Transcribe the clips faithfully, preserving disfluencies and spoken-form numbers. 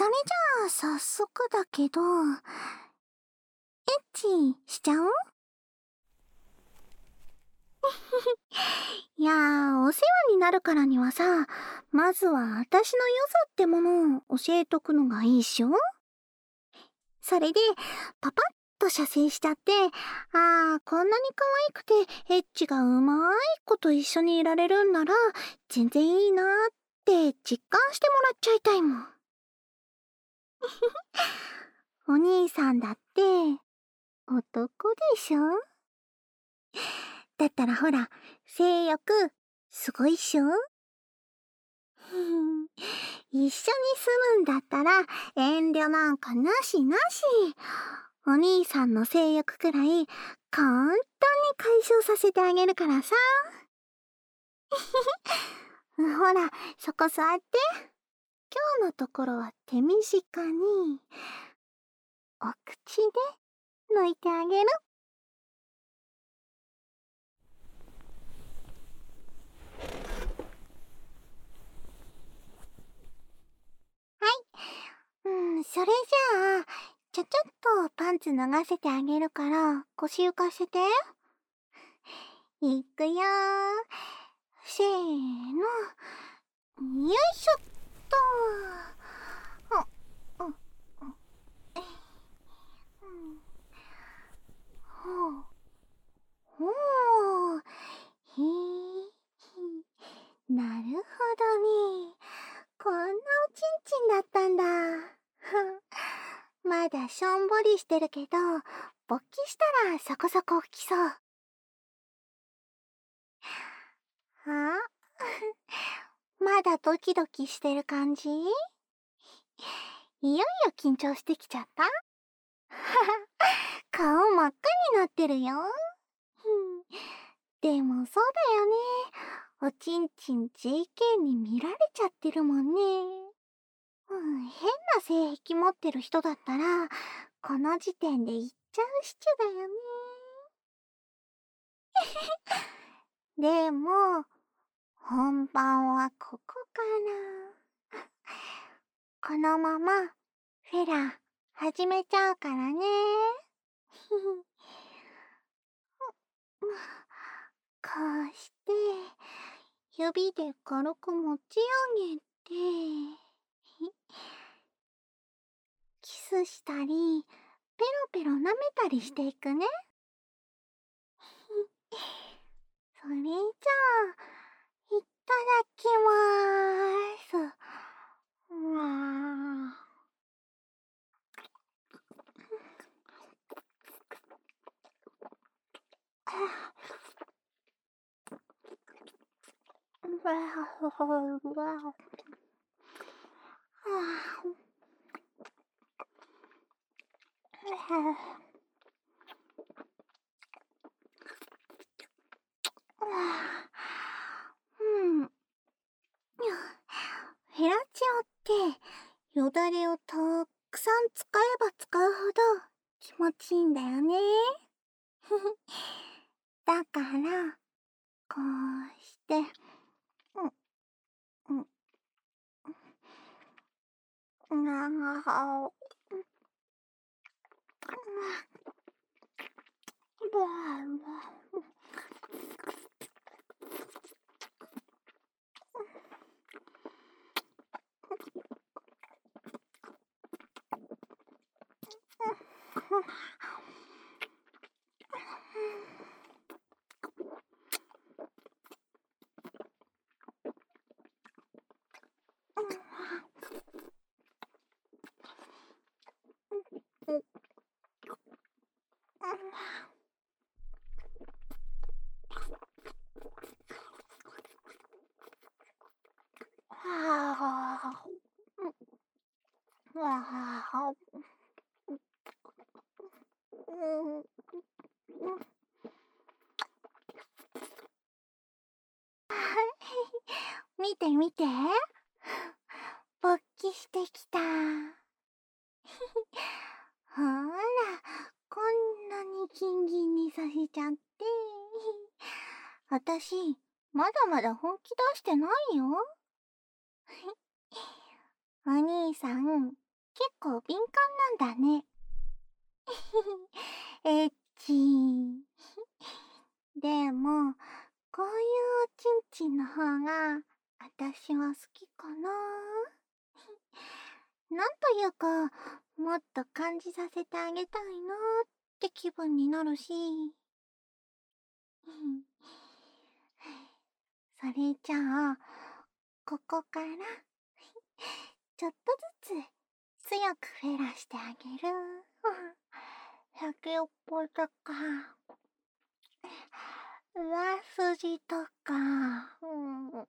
それじゃあ早速だけど、エッチしちゃう？いやー、お世話になるからにはさ、まずは私の良さってものを教えとくのがいいっしょ？それで、パパッと射精しちゃって、あー、こんなに可愛くて、エッチがうまい子と一緒にいられるんなら、全然いいなーって実感してもらっちゃいたいもん。お兄さんだって、男でしょ？だったらほら、性欲、すごいっしょ？一緒に住むんだったら遠慮なんかなしなし。お兄さんの性欲くらい簡単に解消させてあげるからさ。ほら、そこ座って。今日のところは手短に、お口で抜いてあげる。はい。うん、それじゃあ、ちょちょっとパンツ脱がせてあげるから、腰浮かせて。いくよー。せーの。よいしょっと。あ、あ、あ、え、うん、ほう、ほう、へえ、なるほどね。こんなおちんちんだったんだ。まだしょんぼりしてるけど、勃起したらそこそこ大きそう。あまだドキドキしてる感じ？いよいよ緊張してきちゃった？顔真っ赤になってるよ。でもそうだよね。おちんちん ジェーケー に見られちゃってるもんね。うん、変な性癖持ってる人だったら、この時点で言っちゃうシチュだよね。でも、本番はここから。このまま、フェラ、始めちゃうからね。こうして、指で軽く持ち上げて、キスしたり、ペロペロ舐めたりしていくね。それじゃあ、いただきまーす。うわー。うん。フェラチオって、よだれをたくさん使えば使うほど気持ちいいんだよね。だから、こうして、うん、うん、うん、ああ、見て見て。勃起してきた。ほら、こんなにギンギンにさせちゃって。私、まだまだ本気出してないよ。お兄さん、 構敏感なんだね。エッチー。でも、こういうおちんちんの方が、あたしは好きかな。なんというか、もっと感じさせてあげたいなって気分になるし。それじゃあ、ここから、ちょっとずつ強くフェラしてあげる。先っぽとか、上筋とか、うん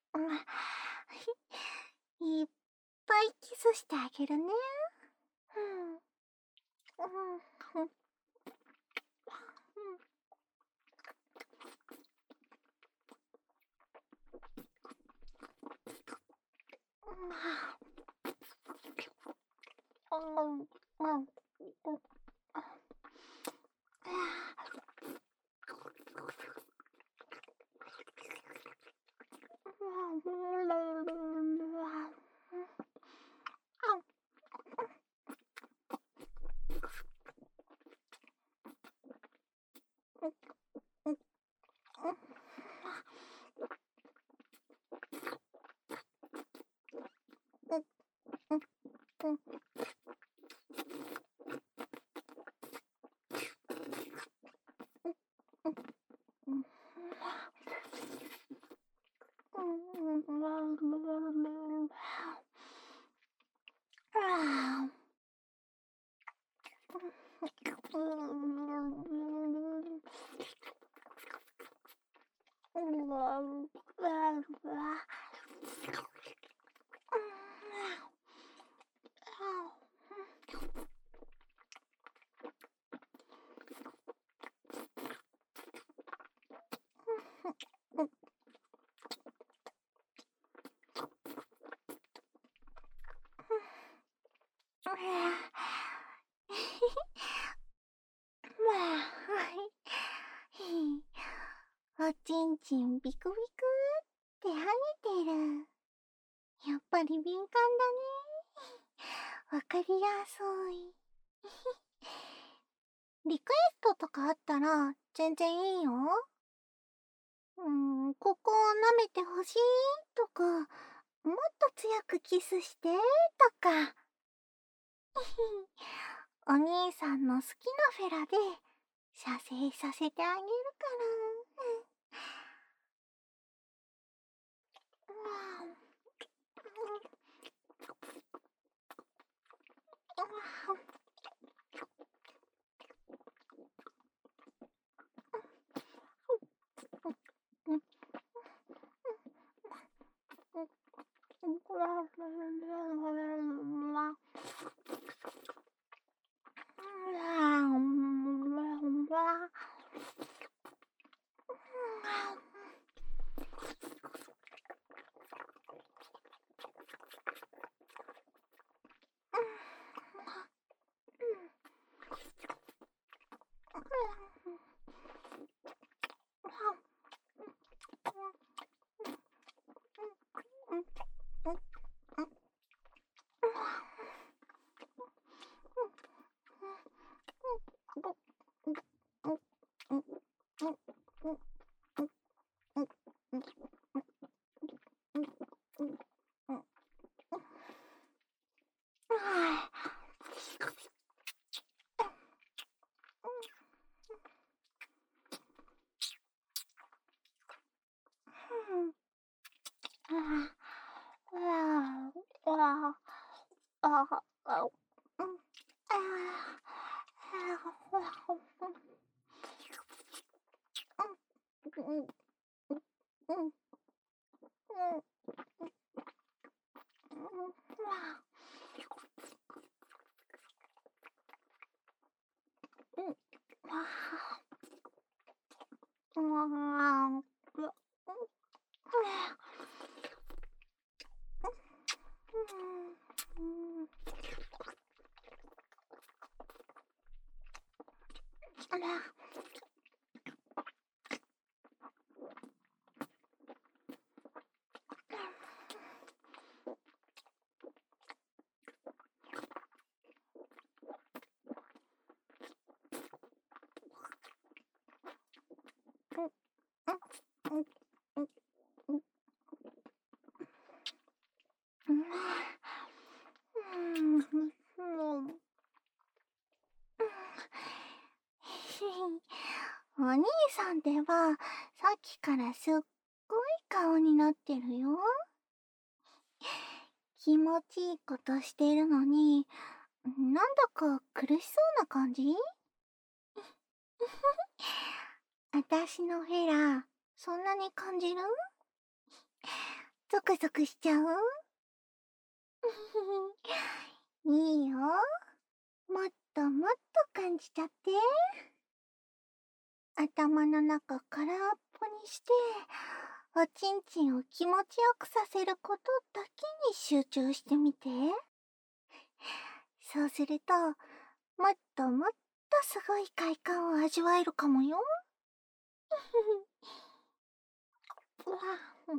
いっぱいキスしてあげるね。うんうんうんおちんちんビクビクって跳ねてる。やっぱり敏感だね。わかりやすい。リクエストとかあったら全然いいよ。うん、ここを舐めてほしいとか、もっと強くキスしてとか。お兄さんの好きなフェラで射精させてあげるから。 うん、もう。お兄さんではさっきからすっごい顔になってるよ。気持ちいいことしてるのに、なんだか苦しそうな感じ？あたしのヘラ、そんなに感じる？ゾクゾクしちゃう？いいよ。もっともっと感じちゃって。頭の中空っぽにして、おちんちんを気持ちよくさせることだけに集中してみて。そうすると、もっともっとすごい快感を味わえるかもよ。うわ、うん。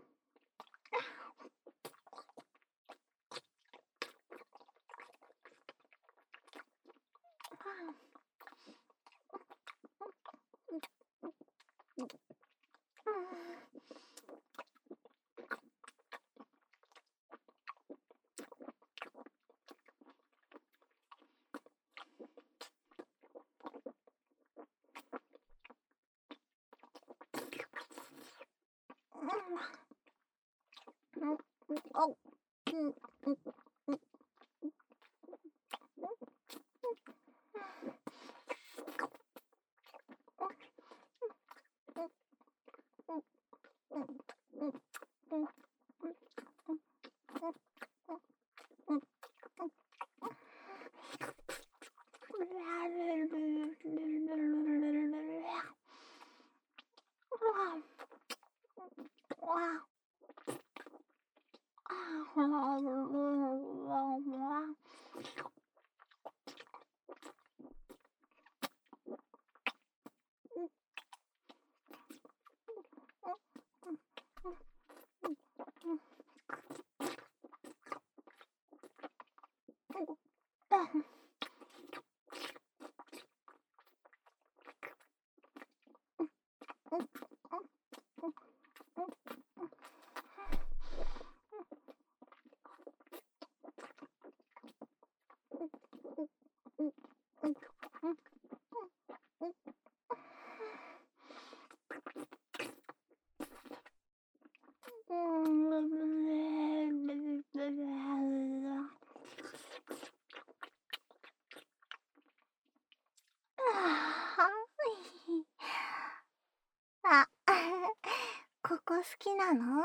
あ、ここ好きなの？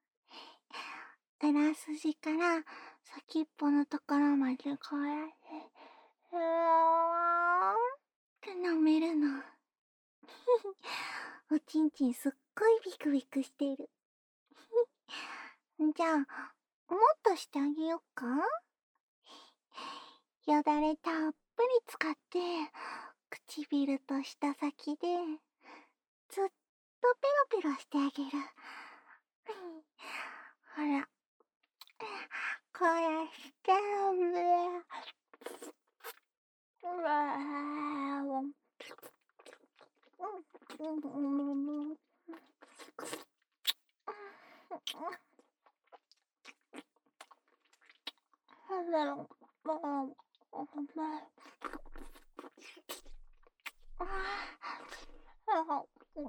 裏筋から先っぽのところまでこうやって、ふわーって舐めるの。おちんちんすっごいビクビクしてる。じゃあ、もっとしてあげよっか？よだれたっぷり使って、唇と舌先で、ずっとペロペロしてあげる。ほら、こうやって、うわー、なんだろう、もう、お前、ああ、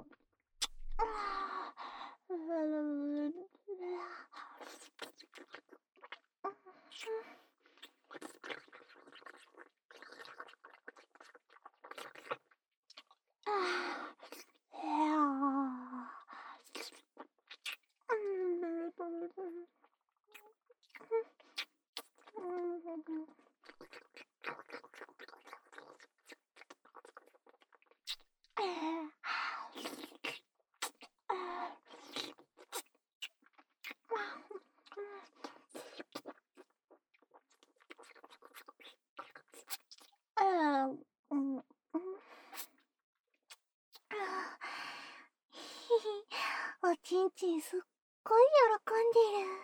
おちんちんすっごい喜んでる。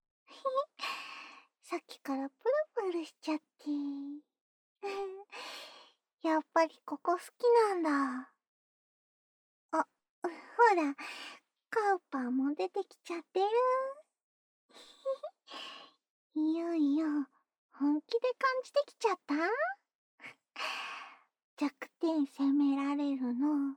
さっきからプルプルしちゃって。やっぱりここ好きなんだ。あ、ほら、カウパーも出てきちゃってる。いしてきちゃった？弱点責められるの好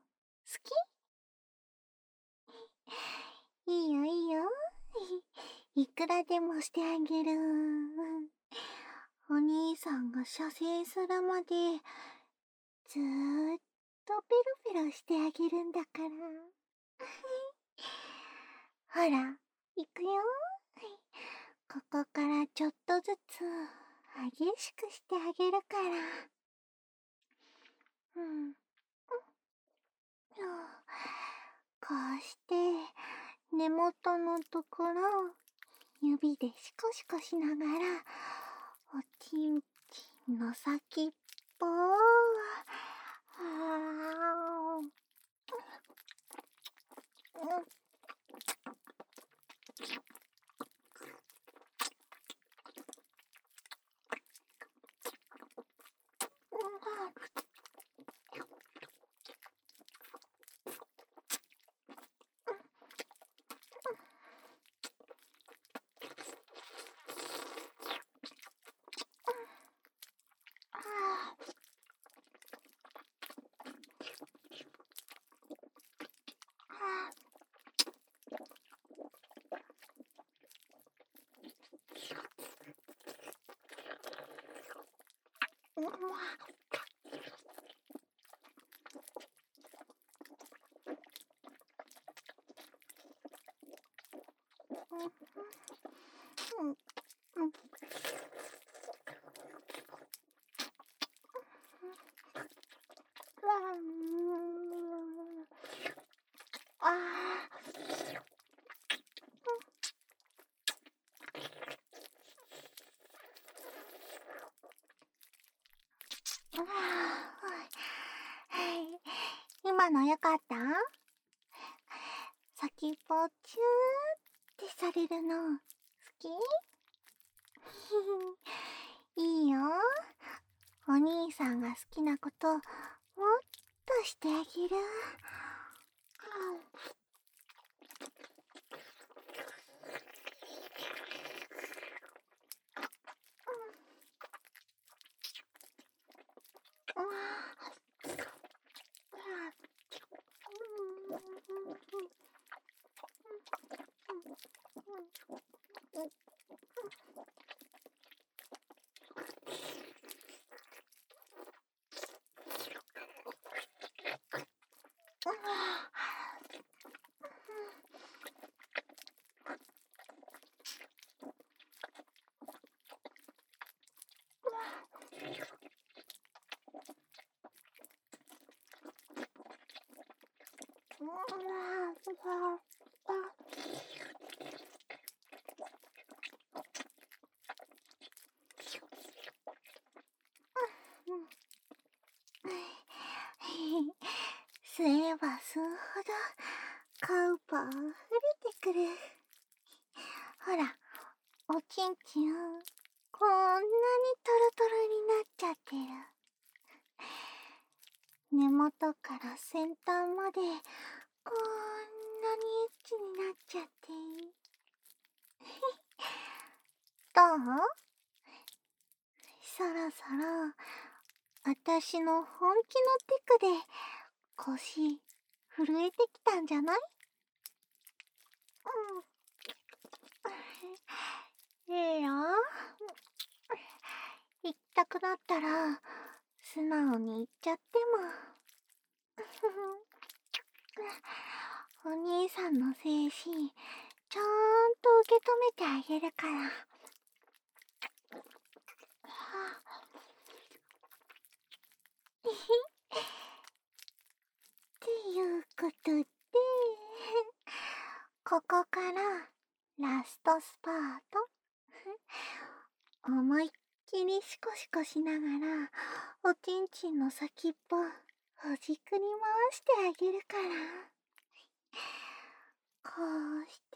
き？いいよいいよ。いくらでもしてあげる。お兄さんが射精するまでずーっとペロペロしてあげるんだから。ほら、いくよ。ここからちょっとずつ激しくしてあげるから。うん。こうして根元のところを指でシコシコしながらおちんちんの先っぽをはーん。今のよかった？先っぽチューってされるの好き？いいよ。お兄さんが好きなこともっとしてあげる。吸えば吸うほど顔パー溢れてくる。ほら、おちんちんこんなにトロトロになっちゃってる。根元から先端までこんなにエッチになっちゃって。どう？そろそろ私の本気のテクで腰震えてきたんじゃない？うん。いいよ。行きたくなったら素直に言っちゃっても。お兄さんの精神ちゃんと受け止めてあげるから。っていうことで、ここからラストスパート。思いっきりシコシコしながらおちんちんの先っぽほじくり回してあげるから。こうして、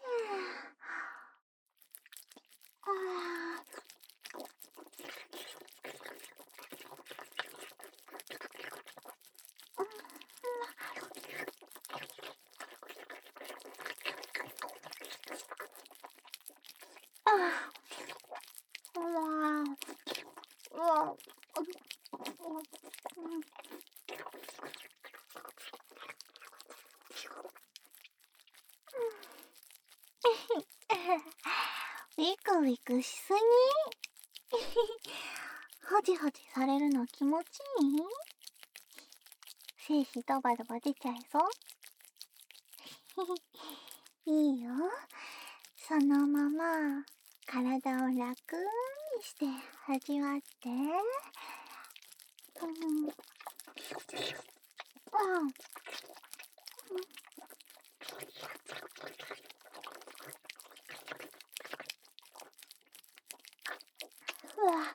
あーあーうわーうわ教育しすぎ。ほじほじされるの気持ちいい？精子ドバドバ出ちゃいそう？いいよ。そのまま体を楽にして味わって。うん。うん。うわ。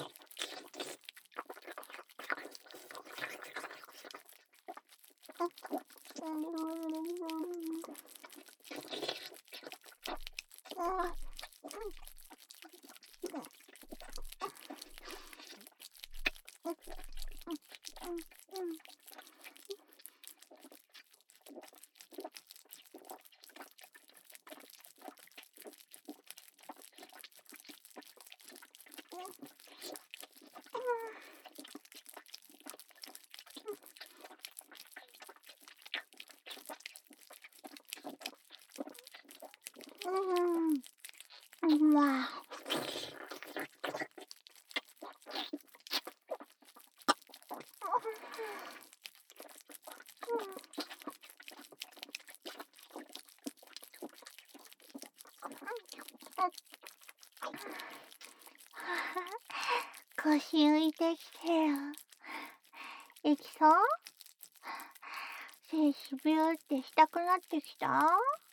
うん。まあ。腰浮いてきてよ。いきそう？精子ビューってしたくなってきた？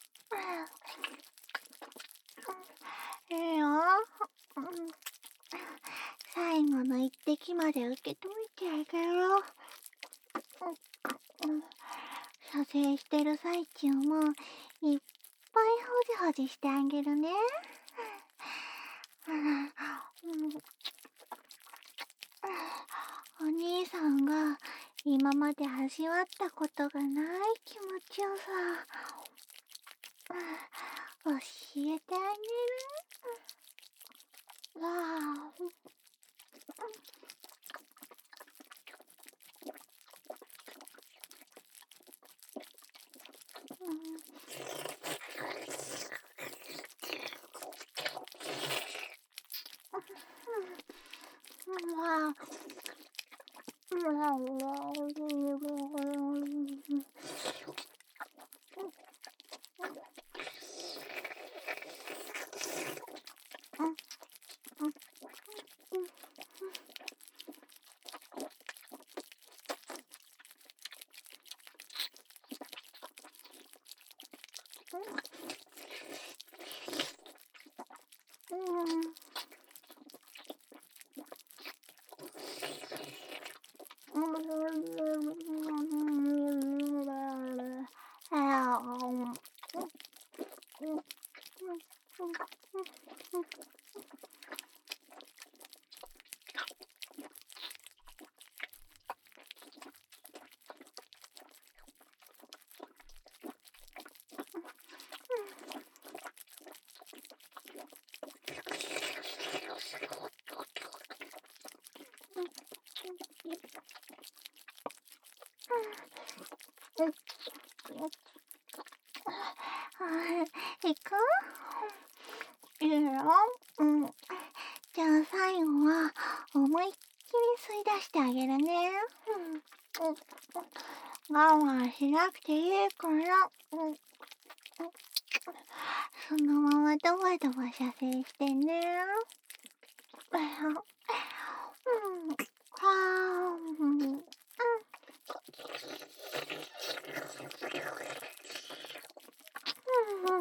いいよ。最後の一滴まで受け止めてあげる。射精してる最中もいっぱいほじほじしてあげるね。お兄さんが今まで味わったことがない気持ちよさ教えてあげる。わあ。わあ。いく？いいよ。うん。じゃあ最後は思いっきり吸い出してあげるね。うん。我慢しなくていいから。うん。そのままドバドバ射精してね。うん。はあ。うん。うん。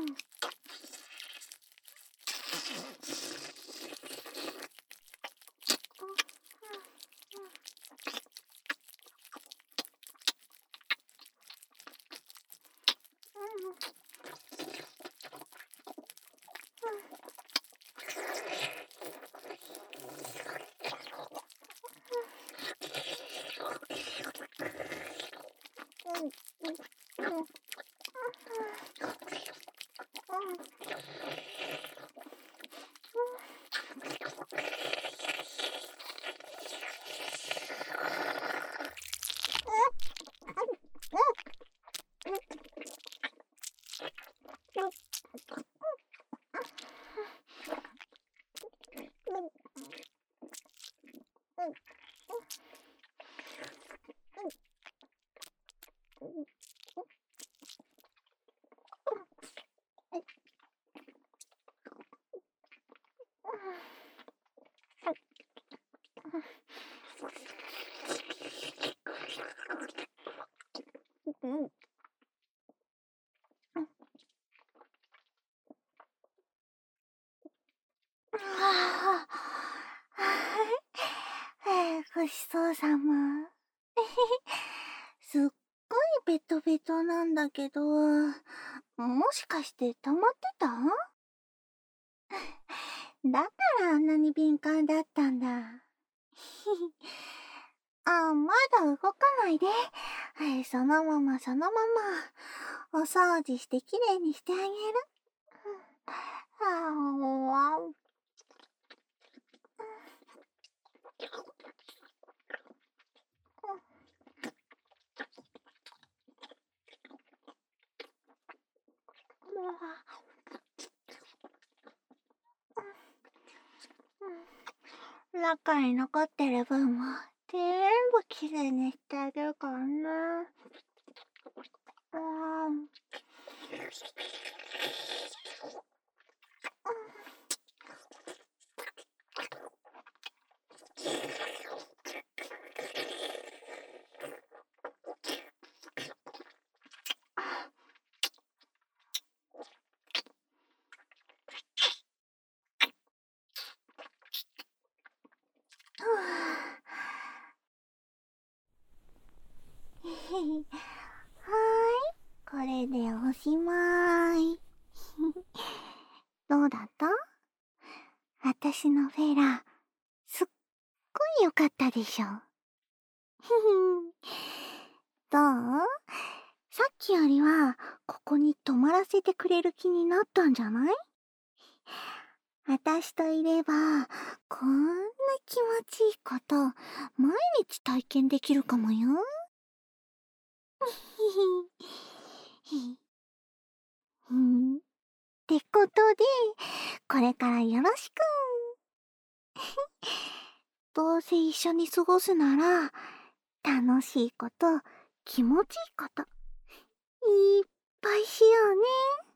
うんああ、ごちそうさま。すっごいベトベトなんだけど、もしかして溜まってた？だからあんなに敏感だったんだ。あ、まだ動かないで。はい、そのままそのまま。お掃除してきれいにしてあげる。ああ、中に残ってる分も全部きれいにしてあげるからね。うん。はーい、これでおしまい。どうだった？私のフェラ、すっごい良かったでしょ。どう？さっきよりは、ここに泊まらせてくれる気になったんじゃない？私といれば、こんな気持ちいいこと、毎日体験できるかもよ。うん。ってことで、これからよろしく。どうせ一緒に過ごすなら、楽しいこと、気持ちいいこと、いっぱいしようね。